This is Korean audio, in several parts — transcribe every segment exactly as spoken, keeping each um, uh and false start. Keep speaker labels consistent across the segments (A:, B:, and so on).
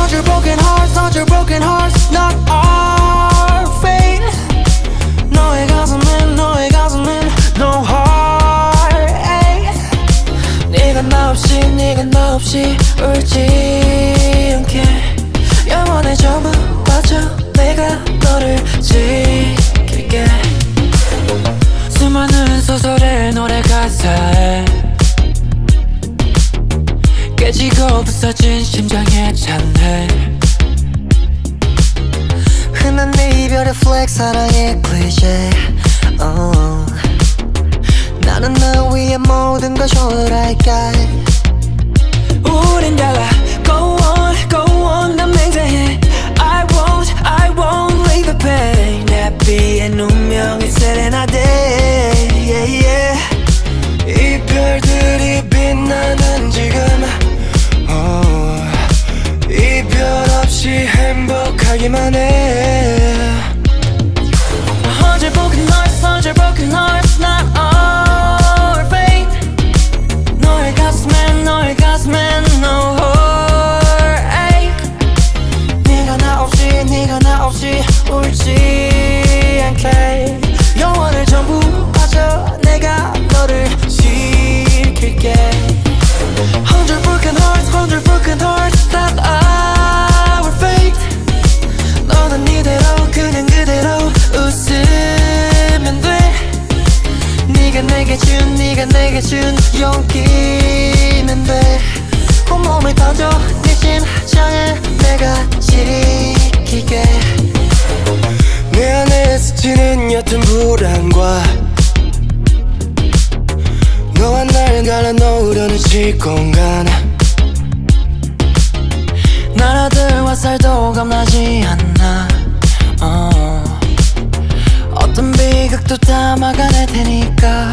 A: Hundred broken hearts, hundred broken hearts, not our fate. 너의 가슴엔, 너의 가슴엔 no heartache. 네가 나 없이, 네가 나 없이 울지 않게 영원의 전부 바쳐 내가 너를 지킬게. 수많은 소설의 노래 가사에 깨지고 부서진 심장에 찬해. 흔한 내 이별의 플렉 사랑의 클리셰. oh. 나는 너 위해 모든 걸 초월할게. 우린 달라 go on go on 난 맹세해. I won't I won't leave the pain. 내 비엔 운명의 세레나데 yeah, yeah. 이별들이 빛나는 지금 oh. 이별 없이 행복하기만 해. Hundred broken hearts, hundred broken hearts, not our fate. 너의 가슴엔, 너의 가슴엔 no heartache. 네가 나 없이, 네가 나 없이 울지 않게 영원을 전부 바쳐 내가 너를 지킬게. Hundred broken hearts, hundred broken hearts, not our fate. 너는 이대로 그냥 그대로 웃으면 돼. 네가 내게 준, 네가 내게 준 용기면 돼. 온몸을 던져 네 심장을 내가 지킬게. 내 안에 스치는 옅은 불안과 너와 나를 갈라놓으려는 시공간. 나라들과 살도 겁나지 않나. 어. 어떤 비극도 다 막아낼 테니까.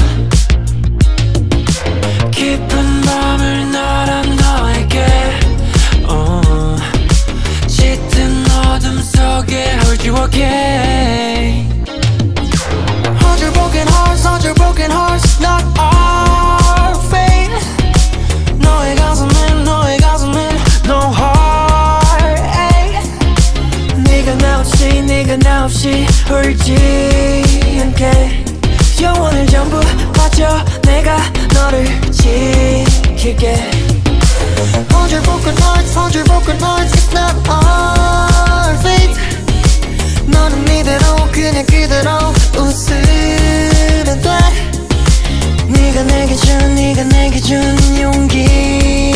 A: 깊은 밤을 날아 너에게 어. 짙은 어둠 속에 hold you again. Hundred broken hearts, hundred broken hearts, not our fate. 너의 가슴엔, 너의 가슴엔 no heartache. 네가 나 없이, 네가 나 없이 울지 않게 영원을 전부 바쳐 내가 너를 지킬게. Hundred broken hearts, hundred broken hearts, it's not our fate. 너는 이대로 그냥 그대로 웃으면 돼. 네가 내게 준, 네가 내게 준 용기면